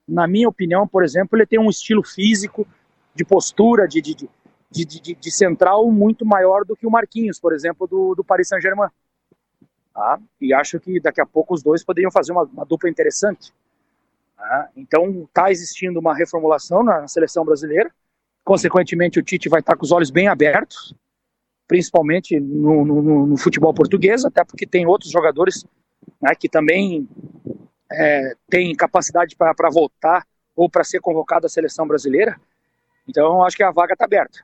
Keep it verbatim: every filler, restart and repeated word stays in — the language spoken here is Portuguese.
na minha opinião, por exemplo, ele tem um estilo físico, de postura, de, de, de, de, de central muito maior do que o Marquinhos, por exemplo, do, do Paris Saint-Germain. Tá? E acho que daqui a pouco os dois poderiam fazer uma, uma dupla interessante. Tá? Então está existindo uma reformulação na seleção brasileira, consequentemente o Tite vai estar com os olhos bem abertos, principalmente no, no, no futebol português, até porque tem outros jogadores, né, que também é, têm capacidade para voltar ou para ser convocado à seleção brasileira. Então acho que a vaga está aberta.